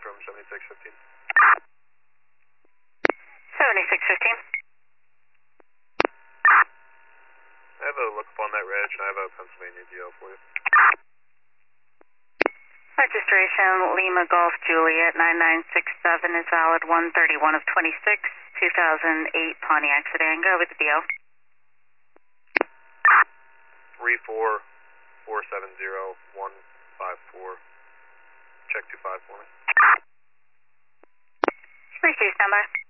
from 7615. 7615. I have a look up on that reg, and I have a Pennsylvania DL for you. Registration Lima Golf Juliet 9967 is valid 131 of 26, 2008 Pontiac sedan. Go with the DL. 34470-154. Check 25 for me. 32, stand by.